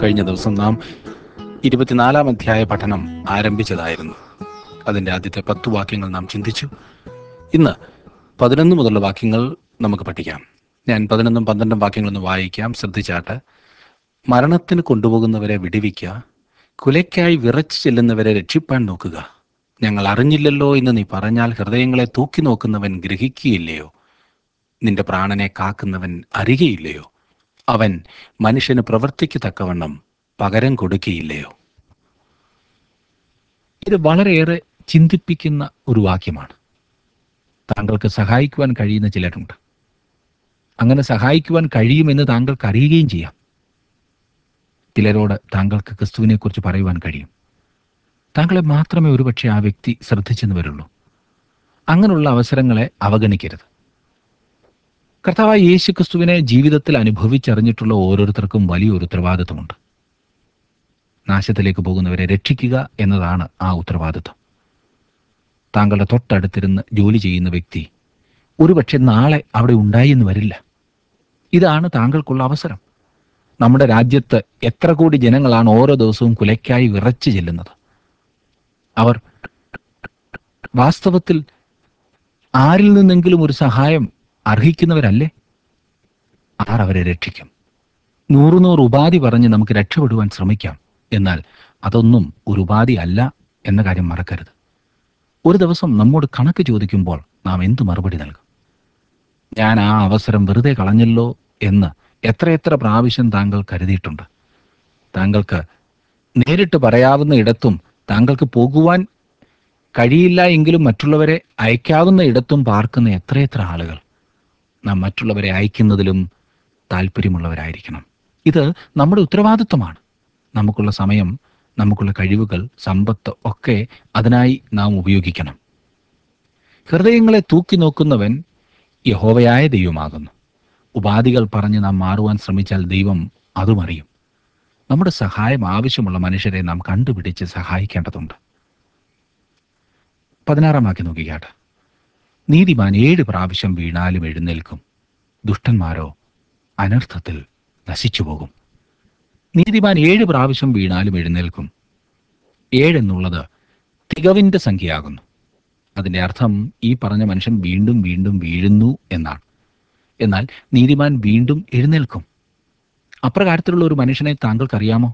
കഴിഞ്ഞ ദിവസം നാം 24-ാം അധ്യായ പഠനം ആരംഭിച്ചതായിരുന്നു. അതിൻ്റെ ആദ്യത്തെ 10 വാക്യങ്ങൾ നാം ചിന്തിച്ചു. ഇന്ന് 11 മുതലുള്ള വാക്യങ്ങൾ നമുക്ക് പഠിക്കാം. ഞാൻ 11ഉം 12ഉം വാക്യങ്ങളൊന്ന് വായിക്കാം, ശ്രദ്ധിച്ചാട്ട്. മരണത്തിന് കൊണ്ടുപോകുന്നവരെ വിടുവിക്കുക, കുലയ്ക്കായി വിറച്ചു ചെല്ലുന്നവരെ രക്ഷിപ്പാൻ നോക്കുക. ഞങ്ങൾ അറിഞ്ഞില്ലല്ലോ എന്ന് നീ പറഞ്ഞാൽ ഹൃദയങ്ങളെ തൂക്കി നോക്കുന്നവൻ ഗ്രഹിക്കുകയില്ലയോ? നിന്റെ പ്രാണനെ കാക്കുന്നവൻ അറിയുകയില്ലയോ? അവൻ മനുഷ്യന് പ്രവൃത്തിക്ക് തക്കവണ്ണം പകരം കൊടുക്കുകയില്ലയോ? ഇത് വളരെയേറെ ചിന്തിപ്പിക്കുന്ന ഒരു വാക്യമാണ്. താങ്കൾക്ക് സഹായിക്കുവാൻ കഴിയുന്ന ചിലരുണ്ട്. അങ്ങനെ സഹായിക്കുവാൻ കഴിയുമെന്ന് താങ്കൾക്ക് അറിയുകയും ചെയ്യാം. ചിലരോട് താങ്കൾക്ക് ക്രിസ്തുവിനെക്കുറിച്ച് പറയുവാൻ കഴിയും. താങ്കളെ മാത്രമേ ഒരുപക്ഷെ ആ വ്യക്തി ശ്രദ്ധിച്ചെന്ന് വരുള്ളൂ. അങ്ങനെയുള്ള അവസരങ്ങളെ അവഗണിക്കരുത്. കർത്താവായ യേശു ക്രിസ്തുവിനെ ജീവിതത്തിൽ അനുഭവിച്ചറിഞ്ഞിട്ടുള്ള ഓരോരുത്തർക്കും വലിയൊരു ഉത്തരവാദിത്വമുണ്ട്. നാശത്തിലേക്ക് പോകുന്നവരെ രക്ഷിക്കുക എന്നതാണ് ആ ഉത്തരവാദിത്വം. താങ്കളുടെ തൊട്ടടുത്തിരുന്ന് ജോലി ചെയ്യുന്ന വ്യക്തി ഒരുപക്ഷെ നാളെ അവിടെ ഉണ്ടായി എന്ന് വരില്ല. ഇതാണ് താങ്കൾക്കുള്ള അവസരം. നമ്മുടെ രാജ്യത്ത് എത്ര കോടി ജനങ്ങളാണ് ഓരോ ദിവസവും കുലയ്ക്കായി വിറച്ചു ചെല്ലുന്നത്. അവർ വാസ്തവത്തിൽ ആരിൽ നിന്നെങ്കിലും ഒരു സഹായം അർഹിക്കുന്നവരല്ലേ? ആർ അവരെ രക്ഷിക്കും? 100 ഉപാധി പറഞ്ഞ് നമുക്ക് രക്ഷപ്പെടുവാൻ ശ്രമിക്കാം. എന്നാൽ അതൊന്നും ഒരു ഉപാധി അല്ല എന്ന കാര്യം മറക്കരുത്. ഒരു ദിവസം നമ്മോട് കണക്ക് ചോദിക്കുമ്പോൾ നാം എന്തു മറുപടി നൽകും? ഞാൻ ആ അവസരം വെറുതെ കളഞ്ഞല്ലോ എന്ന് എത്രയെത്ര പ്രാവശ്യം താങ്കൾ കരുതിയിട്ടുണ്ട്. താങ്കൾക്ക് നേരിട്ട് പറയാവുന്ന ഇടത്തും താങ്കൾക്ക് പോകുവാൻ കഴിയില്ല എങ്കിലും മറ്റുള്ളവരെ അയക്കാവുന്ന ഇടത്തും പാർക്കുന്ന എത്രയെത്ര ആളുകൾ. നാം മറ്റുള്ളവരെ അയക്കുന്നതിലും താല്പര്യമുള്ളവരായിരിക്കണം. ഇത് നമ്മുടെ ഉത്തരവാദിത്വമാണ്. നമുക്കുള്ള സമയം, നമുക്കുള്ള കഴിവുകൾ, സമ്പത്ത് ഒക്കെ അതിനായി നാം ഉപയോഗിക്കണം. ഹൃദയങ്ങളെ തൂക്കി നോക്കുന്നവൻ യഹോവയായ ദൈവമാകുന്നു. ഉപാധികൾ പറഞ്ഞ് നാം മാറുവാൻ ശ്രമിച്ചാൽ ദൈവം അതും അറിയും. നമ്മുടെ സഹായം ആവശ്യമുള്ള മനുഷ്യരെ നാം കണ്ടുപിടിച്ച് സഹായിക്കേണ്ടതുണ്ട്. 16-ാം വാക്യം നോക്കിക്കാട്ടെ. നീതിമാൻ 7 പ്രാവശ്യം വീണാലും എഴുന്നേൽക്കും, ദുഷ്ടന്മാരോ അനർത്ഥത്തിൽ നശിച്ചു പോകും. നീതിമാൻ 7 പ്രാവശ്യം വീണാലും എഴുന്നേൽക്കും. 7 എന്നുള്ളത് തികവിൻ്റെ സംഖ്യയാകുന്നു. അതിൻ്റെ അർത്ഥം ഈ പറഞ്ഞ മനുഷ്യൻ വീണ്ടും വീണ്ടും വീഴുന്നു എന്നാണ്. എന്നാൽ നീതിമാൻ വീണ്ടും എഴുന്നേൽക്കും. അപ്രകാരത്തിലുള്ള ഒരു മനുഷ്യനെ താങ്കൾക്കറിയാമോ?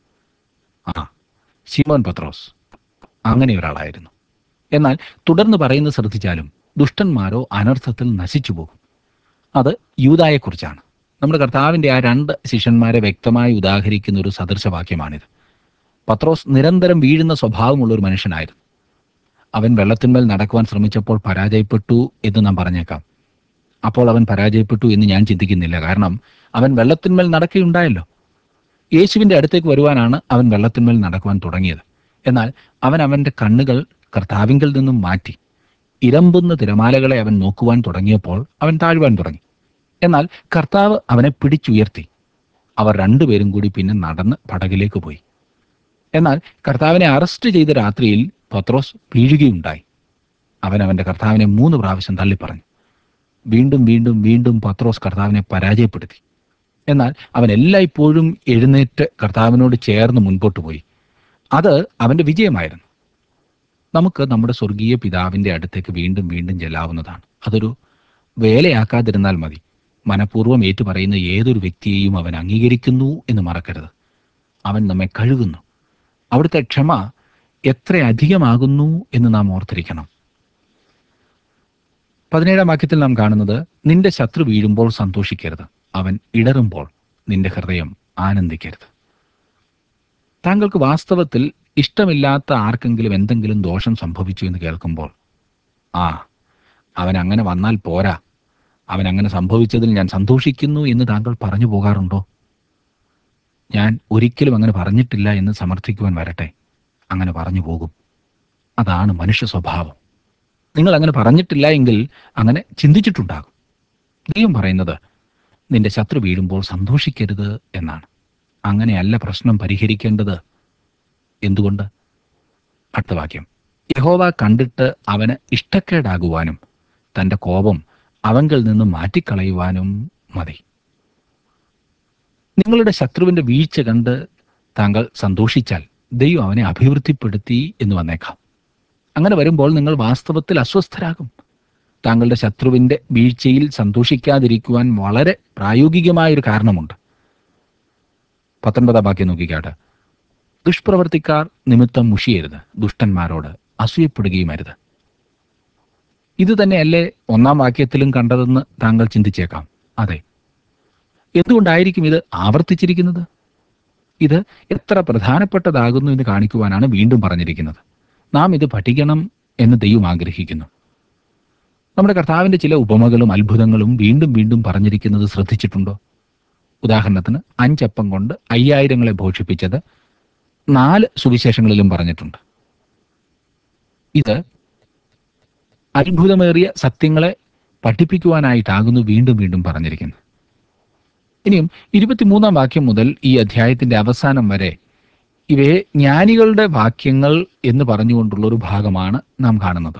ശിമോൻ പത്രോസ് അങ്ങനെ ഒരാളായിരുന്നു. എന്നാൽ തുടർന്ന് പറയുന്നത് ശ്രദ്ധിച്ചാലും ദുഷ്ടന്മാരോ അനർത്ഥത്തിൽ നശിച്ചു പോകും. അത് യൂദായെക്കുറിച്ചാണ്. നമ്മുടെ കർത്താവിൻ്റെ ആ 2 ശിഷ്യന്മാരെ വ്യക്തമായി ഉദാഹരിക്കുന്ന ഒരു സദൃശവാക്യമാണിത്. പത്രോസ് നിരന്തരം വീഴുന്ന സ്വഭാവമുള്ള ഒരു മനുഷ്യനായിരുന്നു. അവൻ വെള്ളത്തിന്മേൽ നടക്കുവാൻ ശ്രമിച്ചപ്പോൾ പരാജയപ്പെട്ടു എന്ന് നാം പറഞ്ഞേക്കാം. അപ്പോൾ അവൻ പരാജയപ്പെട്ടു എന്ന് ഞാൻ ചിന്തിക്കുന്നില്ല. കാരണം അവൻ വെള്ളത്തിന്മേൽ നടക്കുകയുണ്ടായല്ലോ. യേശുവിൻ്റെ അടുത്തേക്ക് വരുവാനാണ് അവൻ വെള്ളത്തിന്മേൽ നടക്കുവാൻ തുടങ്ങിയത്. എന്നാൽ അവൻ അവൻ്റെ കണ്ണുകൾ കർത്താവിങ്കിൽ നിന്നും മാറ്റി ഇരമ്പുന്ന തിരമാലകളെ അവൻ നോക്കുവാൻ തുടങ്ങിയപ്പോൾ അവൻ താഴുവാൻ തുടങ്ങി. എന്നാൽ കർത്താവ് അവനെ പിടിച്ചുയർത്തി. അവർ 2 പേരും കൂടി പിന്നെ നടന്ന് പടകിലേക്ക് പോയി. എന്നാൽ കർത്താവിനെ അറസ്റ്റ് ചെയ്ത രാത്രിയിൽ പത്രോസ് വീഴുകയുണ്ടായി. അവൻ അവൻ്റെ കർത്താവിനെ 3 പ്രാവശ്യം തള്ളിപ്പറഞ്ഞു. വീണ്ടും വീണ്ടും വീണ്ടും പത്രോസ് കർത്താവിനെ പരാജയപ്പെടുത്തി. എന്നാൽ അവൻ എല്ലായ്പ്പോഴും എഴുന്നേറ്റ് കർത്താവിനോട് ചേർന്ന് മുൻപോട്ട് പോയി. അത് അവൻ്റെ വിജയമായിരുന്നു. നമുക്ക് നമ്മുടെ സ്വർഗീയ പിതാവിൻ്റെ അടുത്തേക്ക് വീണ്ടും വീണ്ടും ചെല്ലാവുന്നതാണ്. അതൊരു വേലയാക്കാതിരുന്നാൽ മതി. മനഃപൂർവ്വം ഏറ്റുപറയുന്ന ഏതൊരു വ്യക്തിയെയും അവൻ അംഗീകരിക്കുന്നു എന്ന് മറക്കരുത്. അവൻ നമ്മെ കഴുകുന്നു. അവിടുത്തെ ക്ഷമ എത്ര അധികമാകുന്നു എന്ന് നാം ഓർത്തിരിക്കണം. 17-ാം വാക്യത്തിൽ നാം കാണുന്നത്, നിന്റെ ശത്രു വീഴുമ്പോൾ സന്തോഷിക്കരുത്, അവൻ ഇടറുമ്പോൾ നിന്റെ ഹൃദയം ആനന്ദിക്കരുത്. താങ്കൾക്ക് വാസ്തവത്തിൽ ഇഷ്ടമില്ലാത്ത ആർക്കെങ്കിലും എന്തെങ്കിലും ദോഷം സംഭവിച്ചു എന്ന് കേൾക്കുമ്പോൾ, അവൻ അങ്ങനെ വന്നാൽ പോരാ, അവൻ അങ്ങനെ സംഭവിച്ചതിൽ ഞാൻ സന്തോഷിക്കുന്നു എന്ന് താങ്കൾ പറഞ്ഞു പോകാറുണ്ടോ? ഞാൻ ഒരിക്കലും അങ്ങനെ പറഞ്ഞിട്ടില്ല എന്ന് സമർത്ഥിക്കുവാൻ വരട്ടെ, അങ്ങനെ പറഞ്ഞു പോകും. അതാണ് മനുഷ്യ സ്വഭാവം. നിങ്ങൾ അങ്ങനെ പറഞ്ഞിട്ടില്ല എങ്കിൽ അങ്ങനെ ചിന്തിച്ചിട്ടുണ്ടാകും. ദൈവം പറയുന്നത് നിന്റെ ശത്രു വീഴുമ്പോൾ സന്തോഷിക്കരുത് എന്നാണ്. അങ്ങനെയല്ല പ്രശ്നം പരിഹരിക്കേണ്ടത്. എന്തുകൊണ്ട്? അടുത്ത വാക്യം, യഹോവ കണ്ടിട്ട് അവന് ഇഷ്ടക്കേടാകുവാനും തൻ്റെ കോപം അവങ്കിൽ നിന്ന് മാറ്റിക്കളയുവാനും മതി. നിങ്ങളുടെ ശത്രുവിൻ്റെ വീഴ്ച കണ്ട് താങ്കൾ സന്തോഷിച്ചാൽ ദൈവം അവനെ അഭിവൃദ്ധിപ്പെടുത്തി എന്ന് വന്നേക്കാം. അങ്ങനെ വരുമ്പോൾ നിങ്ങൾ വാസ്തവത്തിൽ അസ്വസ്ഥരാകും. താങ്കളുടെ ശത്രുവിൻ്റെ വീഴ്ചയിൽ സന്തോഷിക്കാതിരിക്കുവാൻ വളരെ പ്രായോഗികമായൊരു കാരണമുണ്ട്. 19 വാക്യം നോക്കിക്കാട്ട്. ദുഷ്പ്രവർത്തിക്കാർ നിമിത്തം മുഷിയരുത്, ദുഷ്ടന്മാരോട് അസൂയപ്പെടുകയും അരുത്. ഇത് തന്നെയല്ലേ 1 വാക്യത്തിലും കണ്ടതെന്ന് താങ്കൾ ചിന്തിച്ചേക്കാം. അതെ. എന്തുകൊണ്ടായിരിക്കും ഇത് ആവർത്തിച്ചിരിക്കുന്നത്? ഇത് എത്ര പ്രധാനപ്പെട്ടതാകുന്നു എന്ന് കാണിക്കുവാനാണ് വീണ്ടും പറഞ്ഞിരിക്കുന്നത്. നാം ഇത് പഠിക്കണം എന്ന് ദൈവം ആഗ്രഹിക്കുന്നു. നമ്മുടെ കർത്താവിൻ്റെ ചില ഉപമകളും അത്ഭുതങ്ങളും വീണ്ടും വീണ്ടും പറഞ്ഞിരിക്കുന്നത് ശ്രദ്ധിച്ചിട്ടുണ്ടോ? ഉദാഹരണത്തിന് 5 അപ്പം കൊണ്ട് 5000 പോഷിപ്പിച്ചത് 4 സുവിശേഷങ്ങളിലും പറഞ്ഞിട്ടുണ്ട്. ഇത് അത്ഭുതമേറിയ സത്യങ്ങളെ പഠിപ്പിക്കുവാനായിട്ടാകുന്നു വീണ്ടും വീണ്ടും പറഞ്ഞിരിക്കുന്നത്. ഇനിയും 23 വാക്യം മുതൽ ഈ അധ്യായത്തിന്റെ അവസാനം വരെ ഇവയെ ജ്ഞാനികളുടെ വാക്യങ്ങൾ എന്ന് പറഞ്ഞുകൊണ്ടുള്ള ഒരു ഭാഗമാണ് നാം കാണുന്നത്.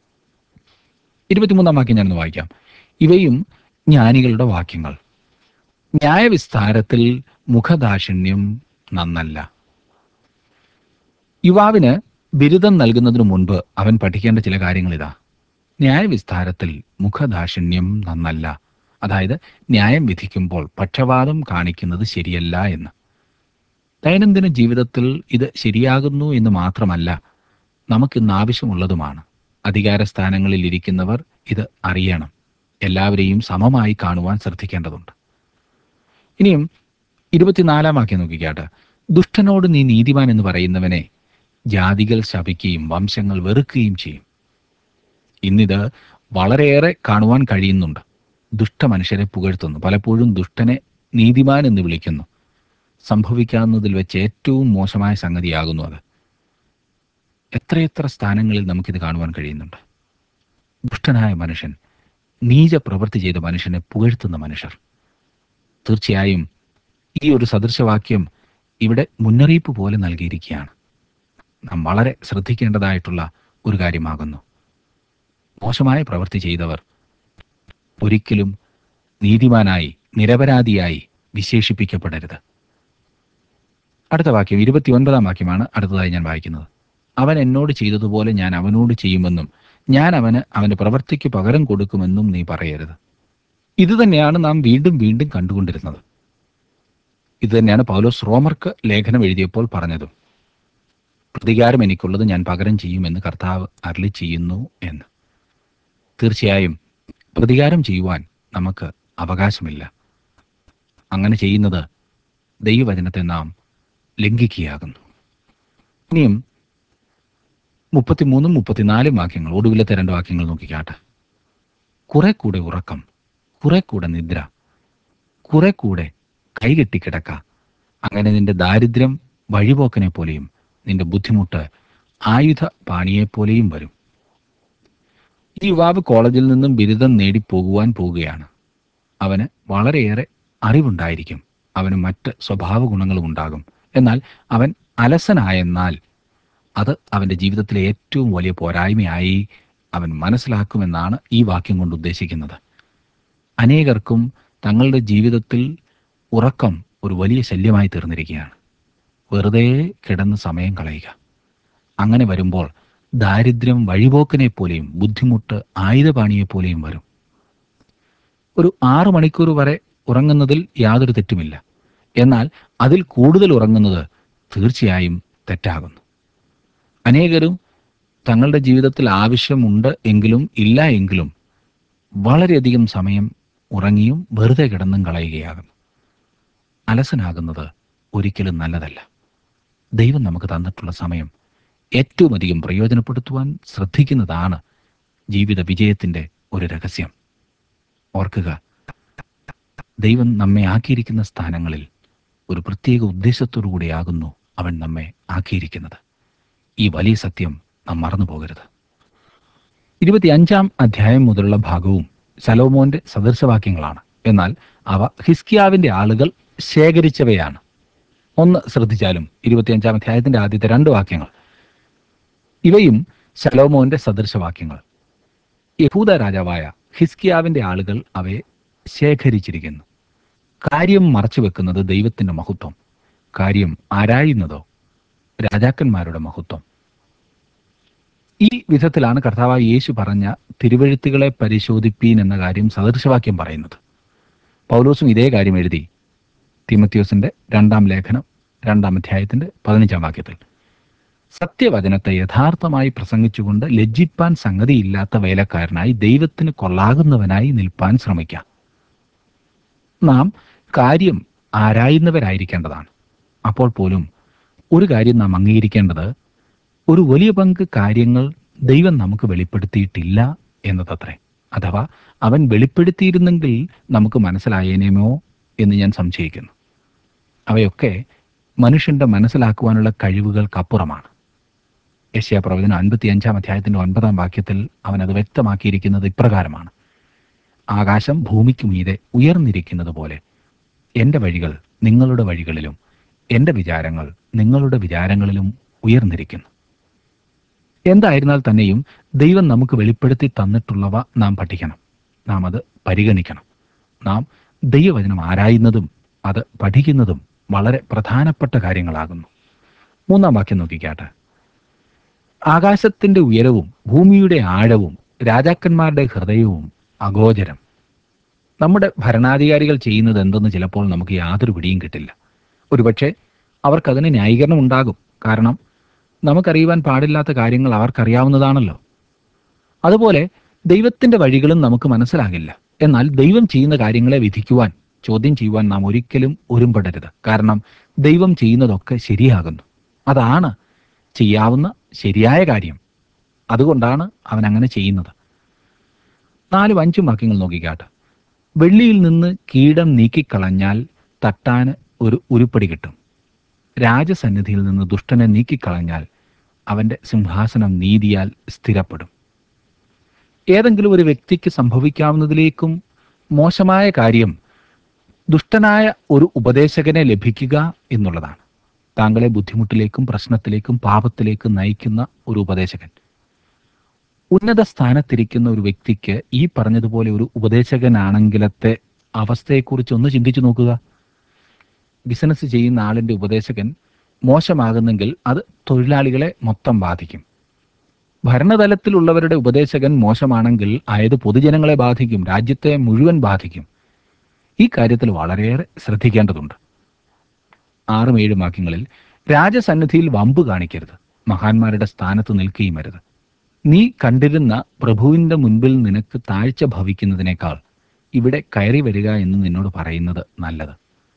23 വാക്യം ഞാനൊന്ന് വായിക്കാം. ഇവയും ജ്ഞാനികളുടെ വാക്യങ്ങൾ. ന്യായവിസ്താരത്തിൽ മുഖദാക്ഷിണ്യം നന്നല്ല. യുവാവിന് ബിരുദം നൽകുന്നതിനു മുൻപ് അവൻ പഠിക്കേണ്ട ചില കാര്യങ്ങൾ ഇതാ. ന്യായവിസ്താരത്തിൽ മുഖദാക്ഷിണ്യം നന്നല്ല. അതായത് ന്യായം വിധിക്കുമ്പോൾ പക്ഷപാതം കാണിക്കുന്നത് ശരിയല്ല എന്ന്. ദൈനംദിന ജീവിതത്തിൽ ഇത് ശരിയാകുന്നു എന്ന് മാത്രമല്ല, നമുക്കിന്ന് ആവശ്യമുള്ളതുമാണ്. അധികാര സ്ഥാനങ്ങളിൽ ഇരിക്കുന്നവർ ഇത് അറിയണം. എല്ലാവരെയും സമമായി കാണുവാൻ ശ്രദ്ധിക്കേണ്ടതുണ്ട്. ഇനിയും 24 വാക്യം നോക്കിക്കാട്ട്. ദുഷ്ടനോട് നീ നീതിമാൻ എന്ന് പറയുന്നവനെ ജാതികൾ ശപിക്കുകയും വംശങ്ങൾ വെറുക്കുകയും ചെയ്യും. ഇന്നിത് വളരെയേറെ കാണുവാൻ കഴിയുന്നുണ്ട്. ദുഷ്ടമനുഷ്യരെ പുകഴ്ത്തുന്നു. പലപ്പോഴും ദുഷ്ടനെ നീതിമാൻ എന്ന് വിളിക്കുന്നു. സംഭവിക്കാവുന്നതിൽ വെച്ച് ഏറ്റവും മോശമായ സംഗതിയാകുന്നു അത്. എത്രയെത്ര സ്ഥാനങ്ങളിൽ നമുക്കിത് കാണുവാൻ കഴിയുന്നുണ്ട്. ദുഷ്ടനായ മനുഷ്യൻ, നീച പ്രവൃത്തി ചെയ്ത മനുഷ്യനെ പുകഴ്ത്തുന്ന മനുഷ്യർ. തീർച്ചയായും ഈ ഒരു സദൃശവാക്യം ഇവിടെ മുന്നറിയിപ്പ് പോലെ നൽകിയിരിക്കുകയാണ്. നാം വളരെ ശ്രദ്ധിക്കേണ്ടതായിട്ടുള്ള ഒരു കാര്യമാകുന്നു. മോശമായ പ്രവൃത്തി ചെയ്തവർ ഒരിക്കലും നീതിമാനായി, നിരപരാധിയായി വിശേഷിപ്പിക്കപ്പെടരുത്. അടുത്ത വാക്യം 29 വാക്യമാണ് അടുത്തതായി ഞാൻ വായിക്കുന്നത്. അവൻ എന്നോട് ചെയ്തതുപോലെ ഞാൻ അവനോട് ചെയ്യുമെന്നും ഞാൻ അവന് അവൻ്റെ പ്രവൃത്തിക്ക് പകരം കൊടുക്കുമെന്നും നീ പറയരുത്. ഇത് തന്നെയാണ് നാം വീണ്ടും വീണ്ടും കണ്ടുകൊണ്ടിരുന്നത്. ഇത് തന്നെയാണ് പൗലോസ് റോമർക്ക് ലേഖനം എഴുതിയപ്പോൾ പറഞ്ഞതും. പ്രതികാരം എനിക്കുള്ളത്, ഞാൻ പകരം ചെയ്യുമെന്ന് കർത്താവ് അരുളി ചെയ്യുന്നു എന്ന്. തീർച്ചയായും പ്രതികാരം ചെയ്യുവാൻ നമുക്ക് അവകാശമില്ല. അങ്ങനെ ചെയ്യുന്നത് ദൈവവചനത്തെ നാം ലംഘിക്കുകയാകുന്നു. ഇനിയും 33 34 വാക്യങ്ങൾ, ഒടുവിലത്തെ 2 വാക്യങ്ങൾ നോക്കിക്കാട്ടെ. കുറെ കൂടെ ഉറക്കം, കുറെ കൂടെ നിദ്ര, കുറെ കൂടെ കൈകെട്ടിക്കിടക്ക. അങ്ങനെ നിന്റെ ദാരിദ്ര്യം വഴിപോക്കനെ പോലെയും നിന്റെ ബുദ്ധിമുട്ട് ആയുധ പാണിയെപ്പോലെയും വരും. ഈ യുവാവ് കോളേജിൽ നിന്നും ബിരുദം നേടിപ്പോകുവാൻ പോവുകയാണ്. അവന് വളരെയേറെ അറിവുണ്ടായിരിക്കും. അവന് മറ്റ് സ്വഭാവ ഗുണങ്ങളും ഉണ്ടാകും. എന്നാൽ അവൻ അലസനായെന്നാൽ അത് അവൻ്റെ ജീവിതത്തിലെ ഏറ്റവും വലിയ പോരായ്മയായി അവൻ മനസ്സിലാക്കുമെന്നാണ് ഈ വാക്യം കൊണ്ട് ഉദ്ദേശിക്കുന്നത്. അനേകർക്കും തങ്ങളുടെ ജീവിതത്തിൽ ഉറക്കം ഒരു വലിയ ശല്യമായി തീർന്നിരിക്കുകയാണ്. വെറുതെ കിടന്ന് സമയം കളയുക. അങ്ങനെ വരുമ്പോൾ ദാരിദ്ര്യം വഴിപോക്കനെ പോലെയും ബുദ്ധിമുട്ട് ആയുധപാണിയെപ്പോലെയും വരും. ഒരു 6 മണിക്കൂർ വരെ ഉറങ്ങുന്നതിൽ യാതൊരു തെറ്റുമില്ല. എന്നാൽ അതിൽ കൂടുതൽ ഉറങ്ങുന്നത് തീർച്ചയായും തെറ്റാകുന്നു. അനേകരും തങ്ങളുടെ ജീവിതത്തിൽ ആവശ്യമുണ്ട് എങ്കിലും ഇല്ല എങ്കിലും വളരെയധികം സമയം ഉറങ്ങിയും വെറുതെ കിടന്നും കളയുകയാകുന്നു. അലസനാകുന്നത് ഒരിക്കലും നല്ലതല്ല. ദൈവം നമുക്ക് തന്നിട്ടുള്ള സമയം ഏറ്റവും അധികം പ്രയോജനപ്പെടുത്തുവാൻ ശ്രദ്ധിക്കുന്നതാണ് ജീവിത വിജയത്തിൻ്റെ ഒരു രഹസ്യം. ഓർക്കുക, ദൈവം നമ്മെ ആക്കിയിരിക്കുന്ന സ്ഥാനങ്ങളിൽ ഒരു പ്രത്യേക ഉദ്ദേശത്തോടു കൂടിയാകുന്നു അവൻ നമ്മെ ആക്കിയിരിക്കുന്നത്. ഈ വലിയ സത്യം നാം മറന്നു പോകരുത്. 25 അധ്യായം മുതലുള്ള ഭാഗവും ശലോമോന്റെ സദൃശവാക്യങ്ങളാണ്. എന്നാൽ അവ ഹിസ്കിയാവിന്റെ ആളുകൾ ശേഖരിച്ചവയാണ്. ഒന്ന് ശ്രദ്ധിച്ചാലും 25 അധ്യായത്തിന്റെ ആദ്യത്തെ 2 വാക്യങ്ങൾ, ഇവയും ശലോമോന്റെ സദൃശവാക്യങ്ങൾ. യഹൂദ രാജാവായ ഹിസ്കിയാവിന്റെ ആളുകൾ അവയെ ശേഖരിച്ചിരിക്കുന്നു. കാര്യം മറച്ചു വെക്കുന്നത് ദൈവത്തിന്റെ മഹത്വം. കാര്യം ആരായുന്നതോ രാജാക്കന്മാരുടെ മഹത്വം. ഈ വിധത്തിലാണ് കർത്താവായ യേശു പറഞ്ഞ തിരുവെഴുത്തുകളെ പരിശോധിപ്പീൻ എന്ന കാര്യം സദൃശവാക്യം പറയുന്നത്. പൗലോസും ഇതേ കാര്യം എഴുതി തീമോഥെയോസിന്റെ 2-ാം ലേഖനം 2-ാം അധ്യായത്തിന്റെ 15-ാം വാക്യത്തിൽ. സത്യവചനത്തെ യഥാർത്ഥമായി പ്രസംഗിച്ചുകൊണ്ട് ലജ്ജിപ്പാൻ സംഗതിയില്ലാത്ത വേലക്കാരനായി ദൈവത്തിന് കൊള്ളാകുന്നവനായി നിൽപ്പാൻ ശ്രമിക്കാം. നാം കാര്യം ആരായുന്നവരായിരിക്കേണ്ടതാണ്. അപ്പോൾ പോലും ഒരു കാര്യം നാം അംഗീകരിക്കേണ്ടത്, ഒരു വലിയ പങ്ക് കാര്യങ്ങൾ ദൈവം നമുക്ക് വെളിപ്പെടുത്തിയിട്ടില്ല എന്നതത്രേ. അഥവാ അവൻ വെളിപ്പെടുത്തിയിരുന്നെങ്കിൽ നമുക്ക് മനസ്സിലായേനേമോ എന്ന് ഞാൻ സംശയിക്കുന്നു. അവയൊക്കെ മനുഷ്യന്റെ മനസ്സിലാക്കുവാനുള്ള കഴിവുകൾക്കപ്പുറമാണ്. യെശയ്യാപ്രവചനം 55-ാം അധ്യായത്തിന്റെ 9-ാം വാക്യത്തിൽ അവൻ അത് വ്യക്തമാക്കിയിരിക്കുന്നത് ഇപ്രകാരമാണ്: ആകാശം ഭൂമിക്ക് മീതെ ഉയർന്നിരിക്കുന്നത് പോലെ എൻ്റെ വഴികൾ നിങ്ങളുടെ വഴികളിലും എൻ്റെ വിചാരങ്ങൾ നിങ്ങളുടെ വിചാരങ്ങളിലും ഉയർന്നിരിക്കുന്നു. എന്തായിരുന്നാൽ തന്നെയും ദൈവം നമുക്ക് വെളിപ്പെടുത്തി തന്നിട്ടുള്ളവ നാം പഠിക്കണം, നാം അത് പരിഗണിക്കണം. നാം ദൈവവചനം ആരായുന്നതും അത് പഠിക്കുന്നതും വളരെ പ്രധാനപ്പെട്ട കാര്യങ്ങളാകുന്നു. 3-ാം വാക്യം നോക്കിക്കാട്ടെ. ആകാശത്തിന്റെ ഉയരവും ഭൂമിയുടെ ആഴവും രാജാക്കന്മാരുടെ ഹൃദയവും അഗോചരം. നമ്മുടെ ഭരണാധികാരികൾ ചെയ്യുന്നത് എന്തെന്ന് ചിലപ്പോൾ നമുക്ക് യാതൊരു പിടിയും കിട്ടില്ല. ഒരുപക്ഷെ അവർക്കതിന് ന്യായീകരണം ഉണ്ടാകും. കാരണം നമുക്കറിയുവാൻ പാടില്ലാത്ത കാര്യങ്ങൾ അവർക്കറിയാവുന്നതാണല്ലോ. അതുപോലെ ദൈവത്തിന്റെ വഴികളും നമുക്ക് മനസ്സിലാകില്ല. എന്നാൽ ദൈവം ചെയ്യുന്ന കാര്യങ്ങളെ വിധിക്കുവാൻ, ചോദ്യം ചെയ്യുവാൻ നാം ഒരിക്കലും ഒരുമ്പെടരുത്. കാരണം ദൈവം ചെയ്യുന്നതൊക്കെ ശരിയാകുന്നു. അതാണ് ചെയ്യാവുന്ന ശരിയായ കാര്യം. അതുകൊണ്ടാണ് അവൻ അങ്ങനെ ചെയ്യുന്നത്. 4-ഉം 5-ഉം വാക്യങ്ങൾ നോക്കിക്കാട്ടെ. വെള്ളിയിൽ നിന്ന് കീടം നീക്കിക്കളഞ്ഞാൽ തട്ടാന് ഒരു ഉരുപ്പടി കിട്ടും. രാജസന്നിധിയിൽ നിന്ന് ദുഷ്ടനെ നീക്കിക്കളഞ്ഞാൽ അവന്റെ സിംഹാസനം നീതിയാൽ സ്ഥിരപ്പെടും. ഏതെങ്കിലും ഒരു വ്യക്തിക്ക് സംഭവിക്കാവുന്നതിലേക്കും മോശമായ കാര്യം ദുഷ്ടനായ ഒരു ഉപദേശകനെ ലഭിക്കുക എന്നുള്ളതാണ്. താങ്കളെ ബുദ്ധിമുട്ടിലേക്കും പ്രശ്നത്തിലേക്കും പാപത്തിലേക്കും നയിക്കുന്ന ഒരു ഉപദേശകൻ. ഉന്നത സ്ഥാനത്തിരിക്കുന്ന ഒരു വ്യക്തിക്ക് ഈ പറഞ്ഞതുപോലെ ഒരു ഉപദേശകനാണെങ്കിലത്തെ അവസ്ഥയെക്കുറിച്ച് ഒന്ന് ചിന്തിച്ചു നോക്കുക. ബിസിനസ് ചെയ്യുന്ന ആളിന്റെ ഉപദേശകൻ മോശമാകുന്നെങ്കിൽ അത് തൊഴിലാളികളെ മൊത്തം ബാധിക്കും. ഭരണതലത്തിലുള്ളവരുടെ ഉപദേശകൻ മോശമാണെങ്കിൽ അയത് പൊതുജനങ്ങളെ ബാധിക്കും, രാജ്യത്തെ മുഴുവൻ ബാധിക്കും. ഈ കാര്യത്തിൽ വളരെയേറെ ശ്രദ്ധിക്കേണ്ടതുണ്ട്. 6-ഉം 7-ഉം വാക്യങ്ങളിൽ രാജസന്നിധിയിൽ വമ്പ് കാണിക്കരുത്, മഹാന്മാരുടെ സ്ഥാനത്ത് നിൽക്കുകയും അരുത്. നീ കണ്ടിരുന്ന പ്രഭുവിന്റെ മുൻപിൽ നിനക്ക് താഴ്ച ഭവിക്കുന്നതിനേക്കാൾ ഇവിടെ കയറി വരിക എന്ന് നിന്നോട് പറയുന്നത് നല്ലത്.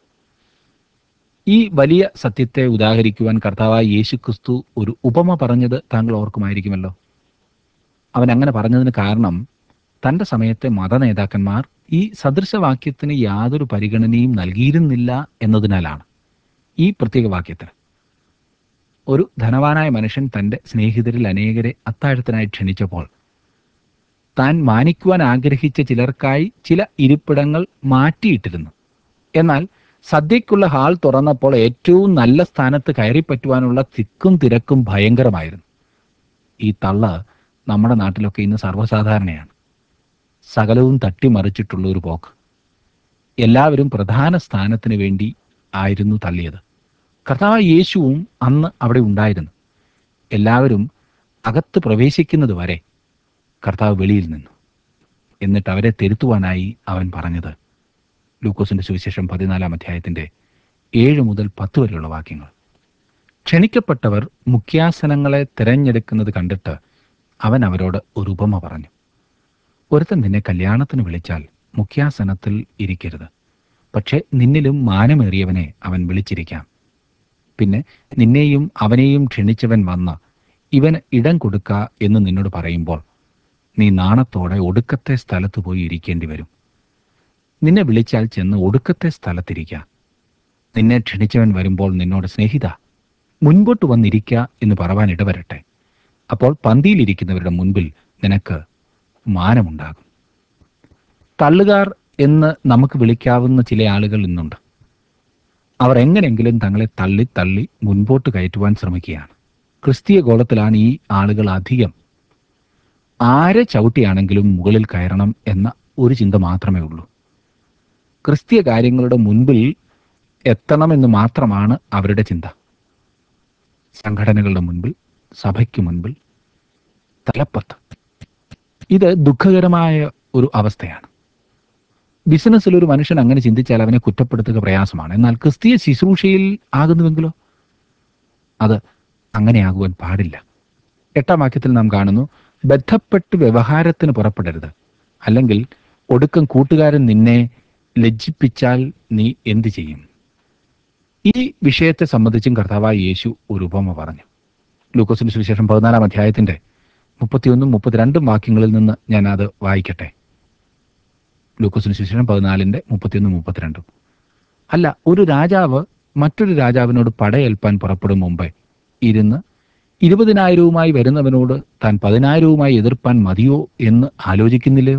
ഈ വലിയ സത്യത്തെ ഉദാഹരിക്കുവാൻ കർത്താവായ യേശുക്രിസ്തു ഒരു ഉപമ പറഞ്ഞത് താങ്കൾ ഓർക്കുമായിരിക്കുമല്ലോ. അവൻ അങ്ങനെ പറഞ്ഞതിന് കാരണം തൻ്റെ സമയത്തെ മതനേതാക്കന്മാർ ഈ സദൃശവാക്യത്തിന് യാതൊരു പരിഗണനയും നൽകിയിരുന്നില്ല എന്നതിനാലാണ്. ഈ പ്രത്യേക വാക്യത്തിന് ഒരു ധനവാനായ മനുഷ്യൻ തൻ്റെ സ്നേഹിതരിൽ അനേകരെ അത്താഴത്തിനായി ക്ഷണിച്ചപ്പോൾ താൻ മാനിക്കുവാൻ ആഗ്രഹിച്ച ചിലർക്കായി ചില ഇരിപ്പിടങ്ങൾ മാറ്റിയിട്ടിരുന്നു. എന്നാൽ സദ്യയ്ക്കുള്ള ഹാൾ തുറന്നപ്പോൾ ഏറ്റവും നല്ല സ്ഥാനത്ത് കയറിപ്പറ്റുവാനുള്ള തിക്കും തിരക്കും ഭയങ്കരമായിരുന്നു. ഈ തള്ള നമ്മുടെ നാട്ടിലൊക്കെ ഇന്ന് സർവ്വസാധാരണയാണ്. സകലവും തട്ടിമറിച്ചിട്ടുള്ള ഒരു പോക്ക്. എല്ലാവരും പ്രധാന സ്ഥാനത്തിന് വേണ്ടി ആയിരുന്നു തള്ളിയത്. കർത്താവ് യേശുവും അന്ന് അവിടെ ഉണ്ടായിരുന്നു. എല്ലാവരും അകത്ത് പ്രവേശിക്കുന്നത് വരെ കർത്താവ് വെളിയിൽ നിന്നു. എന്നിട്ട് അവരെ തിരുത്തുവാനായി അവൻ പറഞ്ഞത് ലൂക്കോസിന്റെ സുവിശേഷം 14-ാം അധ്യായത്തിന്റെ 7 മുതൽ 10 വരെയുള്ള വാക്യങ്ങൾ. ക്ഷണിക്കപ്പെട്ടവർ മുഖ്യാസനങ്ങളെ തിരഞ്ഞെടുക്കുന്നത് കണ്ടിട്ട് അവൻ അവരോട് ഒരു ഉപമ പറഞ്ഞു. ഒരുത്തൻ നിന്നെ കല്യാണത്തിന് വിളിച്ചാൽ മുഖ്യാസനത്തിൽ ഇരിക്കരുത്. പക്ഷെ നിന്നിലും മാനമേറിയവനെ അവൻ വിളിച്ചിരിക്കാം. പിന്നെ നിന്നെയും അവനെയും ക്ഷണിച്ചവൻ വന്ന് ഇവന് ഇടം കൊടുക്ക എന്ന് നിന്നോട് പറയുമ്പോൾ നീ നാണത്തോടെ ഒടുക്കത്തെ സ്ഥലത്ത് പോയി ഇരിക്കേണ്ടി വരും. നിന്നെ വിളിച്ചാൽ ചെന്ന് ഒടുക്കത്തെ സ്ഥലത്തിരിക്കുക. നിന്നെ ക്ഷണിച്ചവൻ വരുമ്പോൾ നിന്നോട് സ്നേഹിത മുൻപോട്ട് വന്നിരിക്ക എന്ന് പറവാൻ ഇടവരട്ടെ. അപ്പോൾ പന്തിയിലിരിക്കുന്നവരുടെ മുൻപിൽ നിനക്ക് മാനമുണ്ടാകും. തള്ളുകാർ എന്ന് നമുക്ക് വിളിക്കാവുന്ന ചില ആളുകൾ ഇന്നുണ്ട്. അവർ എങ്ങനെയെങ്കിലും തങ്ങളെ തള്ളി തള്ളി മുൻപോട്ട് കയറ്റുവാൻ ശ്രമിക്കുകയാണ്. ക്രിസ്തീയ ഗോളത്തിലാണ് ഈ ആളുകൾ അധികം. ആരെ ചവിട്ടിയാണെങ്കിലും മുകളിൽ കയറണം എന്ന ഒരു ചിന്ത മാത്രമേ ഉള്ളൂ. ക്രിസ്തീയ കാര്യങ്ങളുടെ മുൻപിൽ എത്തണമെന്ന് മാത്രമാണ് അവരുടെ ചിന്ത. സംഘടനകളുടെ മുൻപിൽ, സഭയ്ക്ക് മുൻപിൽ, തലപ്പത്ത്. ഇത് ദുഃഖകരമായ ഒരു അവസ്ഥയാണ്. ബിസിനസ്സിൽ ഒരു മനുഷ്യൻ അങ്ങനെ ചിന്തിച്ചാൽ അവനെ കുറ്റപ്പെടുത്തുക പ്രയാസമാണ്. എന്നാൽ ക്രിസ്തീയ ശുശ്രൂഷയിൽ ആകുന്നുവെങ്കിലോ അത് അങ്ങനെയാകുവാൻ പാടില്ല. 8-ാം വാക്യത്തിൽ നാം കാണുന്നു, ബന്ധപ്പെട്ട് വ്യവഹാരത്തിന് പുറപ്പെടരുത്, അല്ലെങ്കിൽ ഒടുക്കം കൂട്ടുകാരൻ നിന്നെ ലജ്ജിപ്പിച്ചാൽ നീ എന്തു ചെയ്യും? ഈ വിഷയത്തെ സംബന്ധിച്ചും കർത്താവായ യേശു ഒരു ഉപമ പറഞ്ഞു. ലൂക്കോസിന്റെ സുവിശേഷം 14-ാം അധ്യായത്തിന്റെ 31-ഉം 32-ഉം വാക്യങ്ങളിൽ നിന്ന് ഞാൻ അത് വായിക്കട്ടെ. ലൂക്കോസിന്റെ സുവിശേഷം 14-ന്റെ 31-ഉം 32-ഉം. അല്ല, ഒരു രാജാവ് മറ്റൊരു രാജാവിനോട് പടയേൽപ്പാൻ പുറപ്പെടും മുമ്പേ ഇരുന്ന് 20,000-വുമായി വരുന്നവനോട് താൻ 10,000-വുമായി എതിർപ്പാൻ മതിയോ എന്ന് ആലോചിക്കുന്നില്ലയോ?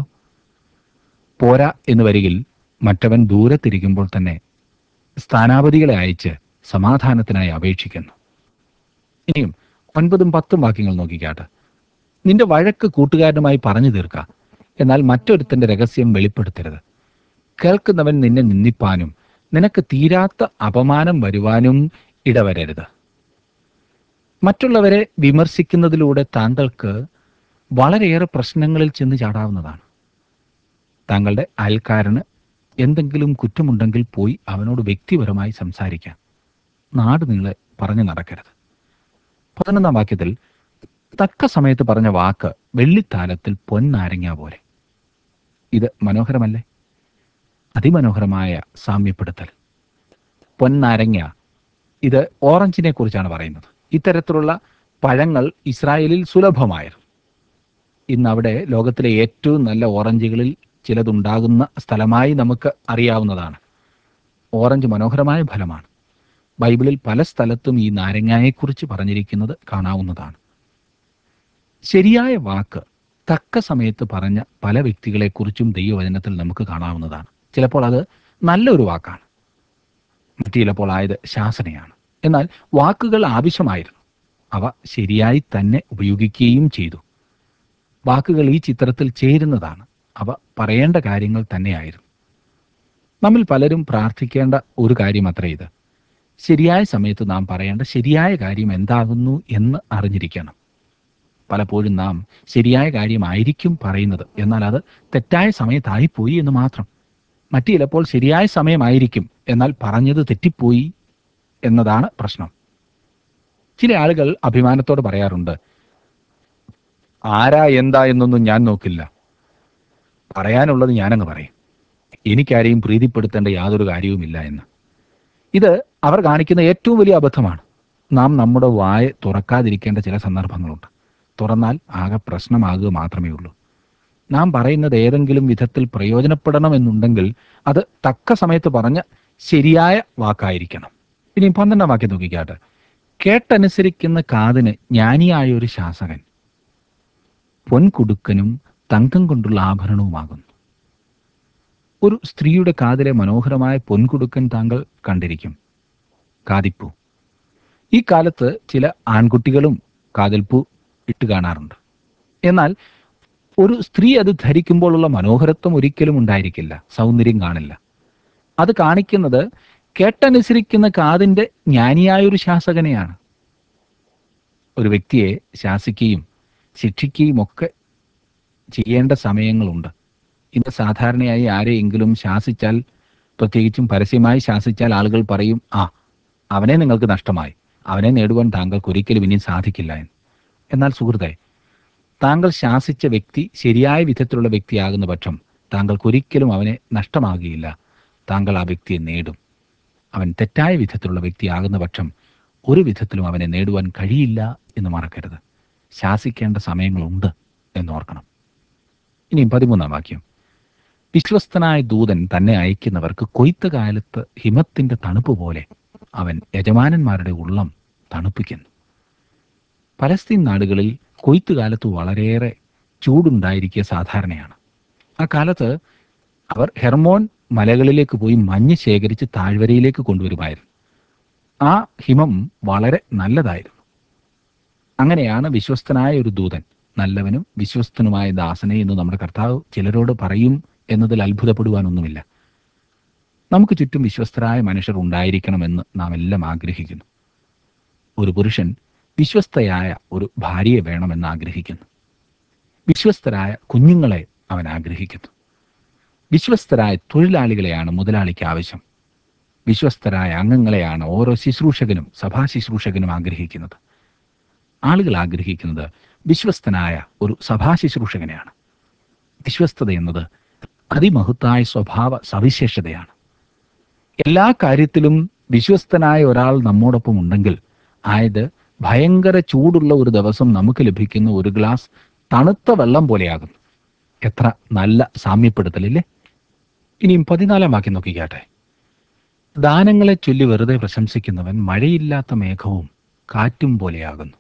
പോരാ എന്ന് വരികിൽ മറ്റവൻ ദൂരത്തിരിക്കുമ്പോൾ തന്നെ സ്ഥാനാപതികളെ അയച്ച് സമാധാനത്തിനായി അപേക്ഷിക്കുന്നു. ഇനിയും 9-ഉം 10-ഉം വാക്യങ്ങൾ നോക്കിക്കാട്ട്. നിന്റെ വഴക്ക് കൂട്ടുകാരനുമായി പറഞ്ഞു തീർക്ക, എന്നാൽ മറ്റൊരുത്തന്റെ രഹസ്യം വെളിപ്പെടുത്തരുത്. കേൾക്കുന്നവൻ നിന്നെ നിന്ദിപ്പാനും നിനക്ക് തീരാത്ത അപമാനം വരുവാനും ഇടവരരുത്. മറ്റുള്ളവരെ വിമർശിക്കുന്നതിലൂടെ താങ്കൾക്ക് വളരെയേറെ പ്രശ്നങ്ങളിൽ ചെന്ന് ചാടാവുന്നതാണ്. താങ്കളുടെ അയൽക്കാരന് എന്തെങ്കിലും കുറ്റമുണ്ടെങ്കിൽ പോയി അവനോട് വ്യക്തിപരമായി സംസാരിക്കാം. നാട് നീളെ പറഞ്ഞു നടക്കരുത്. 11-ാം വാക്യത്തിൽ, തക്ക സമയത്ത് പറഞ്ഞ വാക്ക് വെള്ളിത്താലത്തിൽ പൊന്നാരങ്ങ പോലെ. ഇത് മനോഹരമല്ലേ? അതിമനോഹരമായ സാമ്യപ്പെടുത്തൽ. പൊന്നാരങ്ങ, ഇത് ഓറഞ്ചിനെ കുറിച്ചാണ് പറയുന്നത്. ഇത്തരത്തിലുള്ള പഴങ്ങൾ ഇസ്രായേലിൽ സുലഭമായിരുന്നു. ഇന്ന് അവിടെ ലോകത്തിലെ ഏറ്റവും നല്ല ഓറഞ്ചുകളിൽ ചിലതുണ്ടാകുന്ന സ്ഥലമായി നമുക്ക് അറിയാവുന്നതാണ്. ഓറഞ്ച് മനോഹരമായ ഫലമാണ്. ബൈബിളിൽ പല സ്ഥലത്തും ഈ നാരങ്ങയെക്കുറിച്ച് പറഞ്ഞിരിക്കുന്നത് കാണാവുന്നതാണ്. ശരിയായ വാക്ക് തക്ക സമയത്ത് പറഞ്ഞ പല വ്യക്തികളെക്കുറിച്ചും ദൈവവചനത്തിൽ നമുക്ക് കാണാവുന്നതാണ്. ചിലപ്പോൾ അത് നല്ലൊരു വാക്കാണ്, മറ്റു ചിലപ്പോൾ ആയത് ശാസനയാണ്. എന്നാൽ വാക്കുകൾ ആവശ്യമായിരുന്നു. അവ ശരിയായി തന്നെ ഉപയോഗിക്കുകയും ചെയ്തു. വാക്കുകൾ ഈ ചിത്രത്തിൽ ചേരുന്നതാണ്. അവ പറയേണ്ട കാര്യങ്ങൾ തന്നെയായിരുന്നു. നമ്മിൽ പലരും പ്രാർത്ഥിക്കേണ്ട ഒരു കാര്യം അത്രേ ഇത്. ശരിയായ സമയത്ത് നാം പറയേണ്ട ശരിയായ കാര്യം എന്താകുന്നു എന്ന് അറിഞ്ഞിരിക്കണം. പലപ്പോഴും നാം ശരിയായ കാര്യമായിരിക്കും പറയുന്നത്, എന്നാൽ അത് തെറ്റായ സമയത്തായിപ്പോയി എന്ന് മാത്രം. മറ്റു ചിലപ്പോൾ ശരിയായ സമയമായിരിക്കും, എന്നാൽ പറഞ്ഞത് തെറ്റിപ്പോയി എന്നതാണ് പ്രശ്നം. ചില ആളുകൾ അഭിമാനത്തോട് പറയാറുണ്ട്, ആരാ എന്താ എന്നൊന്നും ഞാൻ നോക്കില്ല, പറയാനുള്ളത് ഞാനങ്ങ് പറയും, എനിക്കാരെയും പ്രീതിപ്പെടുത്തേണ്ട യാതൊരു കാര്യവുമില്ല എന്ന്. ഇത് അവർ കാണിക്കുന്ന ഏറ്റവും വലിയ അബദ്ധമാണ്. നാം നമ്മുടെ വായ തുറക്കാതിരിക്കേണ്ട ചില സന്ദർഭങ്ങളുണ്ട്. തുറന്നാൽ ആകെ പ്രശ്നമാകുക മാത്രമേ ഉള്ളൂ. നാം പറയുന്നത് ഏതെങ്കിലും വിധത്തിൽ പ്രയോജനപ്പെടണമെന്നുണ്ടെങ്കിൽ അത് തക്ക സമയത്ത് പറഞ്ഞ ശരിയായ വാക്കായിരിക്കണം. ഇനി 12-ാം വാക്യം നോക്കിക്കാട്ടെ. കേട്ടനുസരിക്കുന്ന കാതിന് ജ്ഞാനിയായ ഒരു ശാസകൻ പൊൻകുടുക്കനും തങ്കം കൊണ്ടുള്ള ആഭരണവുമാകുന്നു. ഒരു സ്ത്രീയുടെ കാതിലെ മനോഹരമായ പൊൻകുടുക്കൻ താങ്കൾ കണ്ടിരിക്കും, കാതിപ്പൂ. ഈ കാലത്ത് ചില ആൺകുട്ടികളും കാതിൽപ്പൂ ഇട്ട് കാണാറുണ്ട്. എന്നാൽ ഒരു സ്ത്രീ അത് ധരിക്കുമ്പോഴുള്ള മനോഹരത്വം ഒരിക്കലും ഉണ്ടായിരിക്കില്ല, സൗന്ദര്യം കാണില്ല. അത് കാണിക്കുന്നത് കേട്ടനുസരിക്കുന്ന കാതിൻ്റെ ജ്ഞാനിയായൊരു ശാസകനെയാണ്. ഒരു വ്യക്തിയെ ശാസിക്കുകയും ശിക്ഷിക്കുകയും ഒക്കെ ചെയ്യേണ്ട സമയങ്ങളുണ്ട്. ഇന്ന് സാധാരണയായി ആരെയെങ്കിലും ശാസിച്ചാൽ, പ്രത്യേകിച്ചും പരസ്യമായി ശാസിച്ചാൽ, ആളുകൾ പറയും, അവനെ നിങ്ങൾക്ക് നഷ്ടമായി, അവനെ നേടുവാൻ താങ്കൾക്ക് ഒരിക്കലും ഇനിയും സാധിക്കില്ല എന്ന്. എന്നാൽ സുഹൃത്തെ, താങ്കൾ ശാസിച്ച വ്യക്തി ശരിയായ വിധത്തിലുള്ള വ്യക്തിയാകുന്ന പക്ഷം താങ്കൾക്കൊരിക്കലും അവനെ നഷ്ടമാകുകയില്ല. താങ്കൾ ആ വ്യക്തിയെ നേടും. അവൻ തെറ്റായ വിധത്തിലുള്ള വ്യക്തിയാകുന്ന പക്ഷം ഒരു വിധത്തിലും അവനെ നേടുവാൻ കഴിയില്ല എന്ന് മറക്കരുത്. ശാസിക്കേണ്ട സമയങ്ങളുണ്ട് എന്നോർക്കണം. ഇനി 13-ാം വാക്യം. വിശ്വസ്തനായ ദൂതൻ തന്നെ അയക്കുന്നവർക്ക് കൊയ്ത്ത് കാലത്ത് ഹിമത്തിന്റെ തണുപ്പ് പോലെ അവൻ യജമാനന്മാരുടെ ഉള്ളം തണുപ്പിക്കുന്നു. പലസ്തീൻ നാടുകളിൽ കൊയ്ത്തുകാലത്ത് വളരെയേറെ ചൂടുണ്ടായിരിക്കുക സാധാരണയാണ്. ആ കാലത്ത് അവർ ഹെർമോൻ മലകളിലേക്ക് പോയി മഞ്ഞ് ശേഖരിച്ച് താഴ്വരയിലേക്ക് കൊണ്ടുവരുമായിരുന്നു. ആ ഹിമം വളരെ നല്ലതായിരുന്നു. അങ്ങനെയാണ് വിശ്വസ്തനായ ഒരു ദൂതൻ, നല്ലവനും വിശ്വസ്തനുമായ ദാസനെ എന്ന് നമ്മുടെ കർത്താവ് ചിലരോട് പറയും എന്നതിൽ അത്ഭുതപ്പെടുവാനൊന്നുമില്ല. നമുക്ക് ചുറ്റും വിശ്വസ്തരായ മനുഷ്യർ ഉണ്ടായിരിക്കണമെന്ന് നാം എല്ലാം ആഗ്രഹിക്കുന്നു. ഒരു പുരുഷൻ വിശ്വസ്തയായ ഒരു ഭാര്യയെ വേണമെന്ന് ആഗ്രഹിക്കുന്നു. വിശ്വസ്തരായ കുഞ്ഞുങ്ങളെ അവൻ ആഗ്രഹിക്കുന്നു. വിശ്വസ്തരായ തൊഴിലാളികളെയാണ് മുതലാളിക്ക് ആവശ്യം. വിശ്വസ്തരായ അംഗങ്ങളെയാണ് ഓരോ ശുശ്രൂഷകനും സഭാ ശുശ്രൂഷകനും ആഗ്രഹിക്കുന്നത്. ആളുകൾ ആഗ്രഹിക്കുന്നത് വിശ്വസ്തനായ ഒരു സഭാ ശുശ്രൂഷകനെയാണ്. വിശ്വസ്തത എന്നത് അതിമഹത്തായ സ്വഭാവ സവിശേഷതയാണ്. എല്ലാ കാര്യത്തിലും വിശ്വസ്തനായ ഒരാൾ നമ്മോടൊപ്പം ഉണ്ടെങ്കിൽ, ആയത് ഭയങ്കര ചൂടുള്ള ഒരു ദിവസം നമുക്ക് ലഭിക്കുന്ന ഒരു ഗ്ലാസ് തണുത്ത വെള്ളം പോലെയാകുന്നു. എത്ര നല്ല സാമ്യപ്പെടുത്തലില്ലേ? ഇനിയും 14 വാക്യം നോക്കിക്കാട്ടെ. ദാനങ്ങളെ ചൊല്ലി വെറുതെ പ്രശംസിക്കുന്നവൻ മഴയില്ലാത്ത മേഘവും കാറ്റും പോലെയാകുന്നു.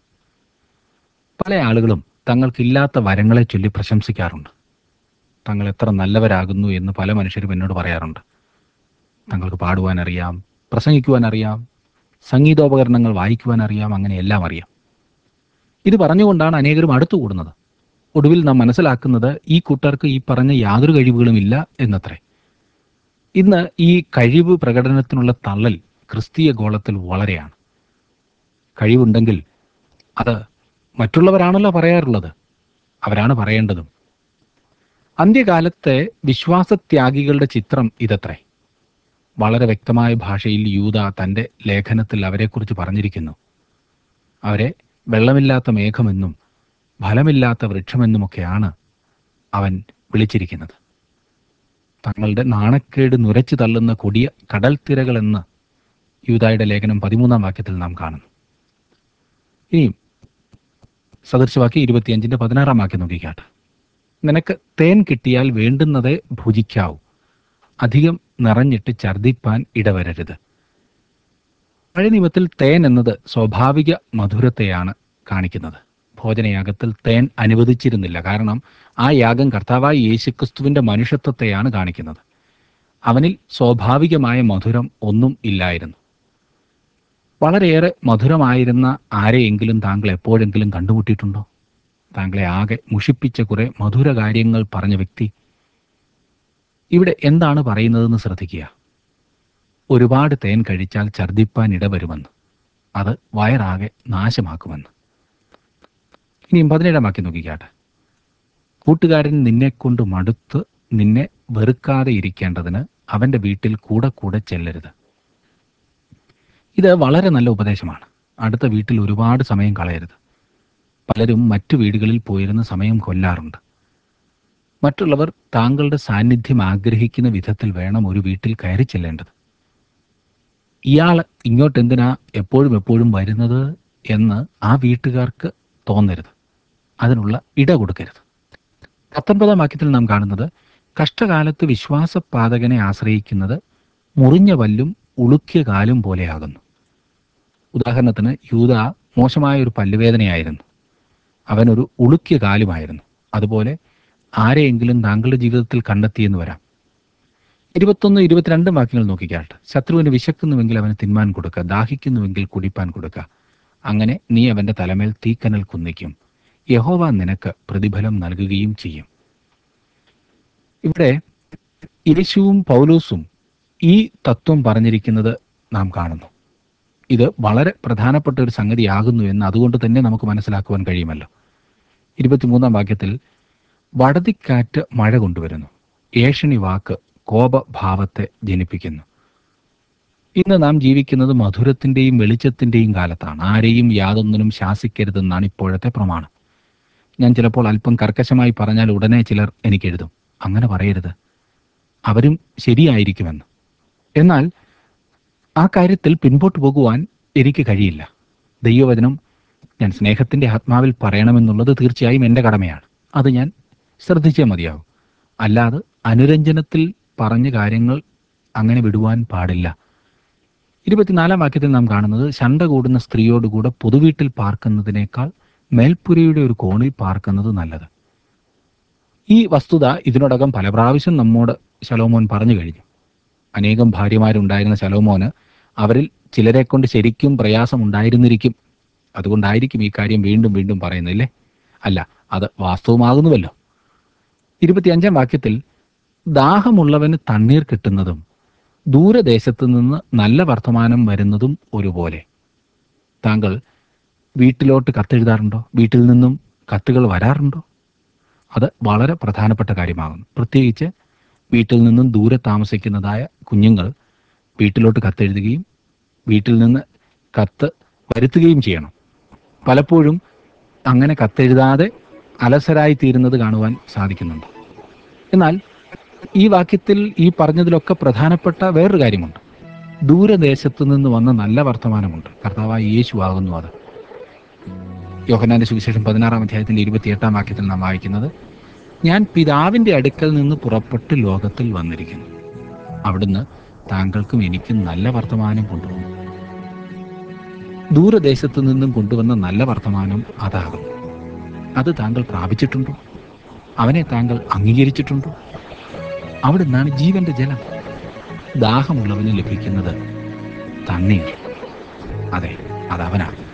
പല ആളുകളും തങ്ങൾക്കില്ലാത്ത വരങ്ങളെ ചൊല്ലി പ്രശംസിക്കാറുണ്ട്. തങ്ങൾ എത്ര നല്ലവരാകുന്നു എന്ന് പല മനുഷ്യരും എന്നോട് പറയാറുണ്ട്. തങ്ങൾക്ക് പാടുവാൻ അറിയാം, പ്രസംഗിക്കുവാൻ അറിയാം, സംഗീതോപകരണങ്ങൾ വായിക്കുവാൻ അറിയാം, അങ്ങനെ എല്ലാം അറിയാം. ഇത് പറഞ്ഞുകൊണ്ടാണ് അനേകരും അടുത്തുകൂടുന്നത്. ഒടുവിൽ നാം മനസ്സിലാക്കുന്നത് ഈ കൂട്ടർക്ക് ഈ പറഞ്ഞ യാതൊരു കഴിവുകളും ഇല്ല എന്നത്രേ. ഇന്ന് ഈ കഴിവ് പ്രകടനത്തിനുള്ള തള്ളൽ ക്രിസ്തീയ ഗോളത്തിൽ വളരെയാണ്. കഴിവുണ്ടെങ്കിൽ അത് മറ്റുള്ളവരാണല്ലോ പറയാറുള്ളത്, അവരാണ് പറയേണ്ടതും. അന്ത്യകാലത്തെ വിശ്വാസത്യാഗികളുടെ ചിത്രം ഇതത്രേ. വളരെ വ്യക്തമായ ഭാഷയിൽ യൂദാ തൻ്റെ ലേഖനത്തിൽ അവരെക്കുറിച്ച് പറഞ്ഞിരിക്കുന്നു. അവരെ വെള്ളമില്ലാത്ത മേഘമെന്നും ഫലമില്ലാത്ത വൃക്ഷമെന്നുമൊക്കെയാണ് അവൻ വിളിച്ചിരിക്കുന്നത്. തങ്ങളുടെ നാണക്കേട് നുരച്ചു തള്ളുന്ന കൊടിയ കടൽ തിരകളെന്ന് യൂദായുടെ ലേഖനം 13 വാക്യത്തിൽ നാം കാണുന്നു. ഇനിയും സദൃശവാക്യം 25-16 വാക്യം നോക്കിക്കാട്ടെ. നിനക്ക് തേൻ കിട്ടിയാൽ വേണ്ടുന്നതേ ഭുജിക്കാവൂ, അധികം നിറഞ്ഞിട്ട് ഛർദ്ദിപ്പാൻ ഇടവരരുത്. പഴയ നിയമത്തിൽ തേൻ എന്നത് സ്വാഭാവിക മധുരത്തെയാണ് കാണിക്കുന്നത്. ഭോജനയാഗത്തിൽ തേൻ അനുവദിച്ചിരുന്നില്ല. കാരണം ആ യാഗം കർത്താവായ യേശുക്രിസ്തുവിന്റെ മനുഷ്യത്വത്തെയാണ് കാണിക്കുന്നത്. അവനിൽ സ്വാഭാവികമായ മധുരം ഒന്നും ഇല്ലായിരുന്നു. വളരെയേറെ മധുരമായിരുന്ന ആരെയെങ്കിലും താങ്കൾ എപ്പോഴെങ്കിലും കണ്ടുമുട്ടിയിട്ടുണ്ടോ? താങ്കളെ ആകെ മുഷിപ്പിച്ച കുറെ മധുര കാര്യങ്ങൾ പറഞ്ഞ വ്യക്തി. ഇവിടെ എന്താണ് പറയുന്നതെന്ന് ശ്രദ്ധിക്കുക. ഒരുപാട് തേൻ കഴിച്ചാൽ ഛർദ്ദിപ്പാൻ ഇടവരുമെന്ന്, അത് വയറാകെ നാശമാക്കുമെന്ന്. ഇനിയും 17 വാക്യം നോക്കിക്കാട്ടെ. കൂട്ടുകാരൻ നിന്നെക്കൊണ്ട് മടുത്ത് നിന്നെ വെറുക്കാതെ ഇരിക്കേണ്ടതിന് അവൻ്റെ വീട്ടിൽ കൂടെ കൂടെ ചെല്ലരുത്. ഇത് വളരെ നല്ല ഉപദേശമാണ്. അടുത്ത വീട്ടിൽ ഒരുപാട് സമയം കളയരുത്. പലരും മറ്റു വീടുകളിൽ പോയിരുന്ന സമയം കൊല്ലാറുണ്ട്. മറ്റുള്ളവർ താങ്കളുടെ സാന്നിധ്യം ആഗ്രഹിക്കുന്ന വിധത്തിൽ വേണം ഒരു വീട്ടിൽ കയറി ചെല്ലേണ്ടത്. ഇയാൾ ഇങ്ങോട്ട് എന്തിനാ എപ്പോഴും വരുന്നത് എന്ന് ആ വീട്ടുകാർക്ക് തോന്നരുത്. അതിനുള്ള ഇട കൊടുക്കരുത്. 19 വാക്യത്തിൽ നാം കാണുന്നത്, കഷ്ടകാലത്ത് വിശ്വാസപാതകനെ ആശ്രയിക്കുന്നത് മുറിഞ്ഞ പല്ലും ഉളുക്കിയ കാലും പോലെയാകുന്നു. ഉദാഹരണത്തിന് യൂദാ മോശമായ ഒരു പല്ലുവേദനയായിരുന്നു. അവനൊരു ഉളുക്കിയ കാലുമായിരുന്നു. അതുപോലെ ആരെയെങ്കിലും താങ്കളുടെ ജീവിതത്തിൽ കണ്ടെത്തിയെന്ന് വരാം. 21-22 വാക്യങ്ങൾ നോക്കിക്കാട്ടെ. ശത്രുവിന് വിശക്കുന്നുവെങ്കിൽ അവന് തിന്മാൻ കൊടുക്കുക, ദാഹിക്കുന്നുവെങ്കിൽ കുടിപ്പാൻ കൊടുക്കുക. അങ്ങനെ നീ അവന്റെ തലമേൽ തീക്കനൽ കുന്നിക്കും, യഹോവ നിനക്ക് പ്രതിഫലം നൽകുകയും ചെയ്യും. ഇവിടെ യേശുവും പൗലോസും ഈ തത്വം പറഞ്ഞിരിക്കുന്നത് നാം കാണുന്നു. ഇത് വളരെ പ്രധാനപ്പെട്ട ഒരു സംഗതിയാകുന്നു എന്ന് അതുകൊണ്ട് തന്നെ നമുക്ക് മനസ്സിലാക്കുവാൻ കഴിയുമല്ലോ. 23 വാക്യത്തിൽ വടതിക്കാറ്റ് മഴ കൊണ്ടുവരുന്നു, ഏഷണി വാക്ക് കോപഭാവത്തെ ജനിപ്പിക്കുന്നു. ഇന്ന് നാം ജീവിക്കുന്നത് മധുരത്തിൻ്റെയും വെളിച്ചത്തിൻ്റെയും കാലത്താണ്. ആരെയും യാതൊന്നിനും ശാസിക്കരുതെന്നാണ് ഇപ്പോഴത്തെ പ്രമാണം. ഞാൻ ചിലപ്പോൾ അല്പം കർക്കശമായി പറഞ്ഞാൽ ഉടനെ ചിലർ എനിക്കെഴുതും, അങ്ങനെ പറയരുത്, അവരും ശരിയായിരിക്കുമെന്ന്. എന്നാൽ ആ കാര്യത്തിൽ പിൻപോട്ട് പോകുവാൻ എനിക്ക് കഴിയില്ല. ദൈവവചനം ഞാൻ സ്നേഹത്തിൻ്റെ ആത്മാവിൽ പറയണമെന്നുള്ളത് തീർച്ചയായും എൻ്റെ കടമയാണ്. അത് ഞാൻ ശ്രദ്ധിച്ചേ മതിയാവും. അല്ലാതെ അനുരഞ്ജനത്തിൽ പറഞ്ഞ കാര്യങ്ങൾ അങ്ങനെ വിടുവാൻ പാടില്ല. 24 വാക്യത്തിൽ നാം കാണുന്നത്, ശണ്ട കൂടുന്ന സ്ത്രീയോടുകൂടെ പൊതുവീട്ടിൽ പാർക്കുന്നതിനേക്കാൾ മേൽപ്പുരയുടെ ഒരു കോണിൽ പാർക്കുന്നത് നല്ലത്. ഈ വസ്തുത ഇതിനോടകം പല പ്രാവശ്യം നമ്മോട് ശലോമോൻ പറഞ്ഞു കഴിഞ്ഞു. അനേകം ഭാര്യമാരുണ്ടായിരുന്ന ശലോമോന് അവരിൽ ചിലരെ കൊണ്ട് ശരിക്കും പ്രയാസം ഉണ്ടായിരുന്നിരിക്കും. അതുകൊണ്ടായിരിക്കും ഈ കാര്യം വീണ്ടും വീണ്ടും പറയുന്നില്ലേ? അല്ല, അത് വാസ്തവമാകുന്നുവല്ലോ. 25 വാക്യത്തിൽ ദാഹമുള്ളവന് തണ്ണീർ കിട്ടുന്നതും ദൂരദേശത്ത് നിന്ന് നല്ല വർത്തമാനം വരുന്നതും ഒരുപോലെ. താങ്കൾ വീട്ടിലോട്ട് കത്തെഴുതാറുണ്ടോ? വീട്ടിൽ നിന്നും കത്തുകൾ വരാറുണ്ടോ? അത് വളരെ പ്രധാനപ്പെട്ട കാര്യമാകുന്നു. പ്രത്യേകിച്ച് വീട്ടിൽ നിന്നും ദൂരെ താമസിക്കുന്നതായ കുഞ്ഞുങ്ങൾ വീട്ടിലോട്ട് കത്തെഴുതുകയും വീട്ടിൽ നിന്ന് കത്ത് വരുത്തുകയും ചെയ്യണം. പലപ്പോഴും അങ്ങനെ കത്തെഴുതാതെ അലസരായി തീരുന്നത് കാണുവാൻ സാധിക്കുന്നുണ്ട്. എന്നാൽ ഈ വാക്യത്തിൽ ഈ പറഞ്ഞതിലൊക്കെ പ്രധാനപ്പെട്ട വേറൊരു കാര്യമുണ്ട്. ദൂരദേശത്തു നിന്ന് വന്ന നല്ല വർത്തമാനമുണ്ട്. കർത്താവായ യേശു ആകുന്നു അത്. യോഹന്നാന്റെ സുവിശേഷം 16 അധ്യായത്തിന്റെ 28 വാക്യത്തിൽ നാം വായിക്കുന്നത്, ഞാൻ പിതാവിന്റെ അടുക്കൽ നിന്ന് പുറപ്പെട്ട് ലോകത്തിൽ വന്നിരിക്കുന്നു. അവിടുന്ന് താങ്കൾക്കും എനിക്കും നല്ല വർത്തമാനം കൊണ്ടുവന്നു. ദൂരദേശത്തു നിന്നും കൊണ്ടുവന്ന നല്ല വർത്തമാനം അതാകുന്നു. അത് താങ്കൾ പ്രാപിച്ചിട്ടുണ്ടോ? അവനെ താങ്കൾ അംഗീകരിച്ചിട്ടുണ്ടോ? അവിടുന്നാണ് ജീവന്റെ ജലം. ദാഹമുള്ളവന് ലഭിക്കുന്നത് തണ്ണീർ. അതെ, അതവനാണ്.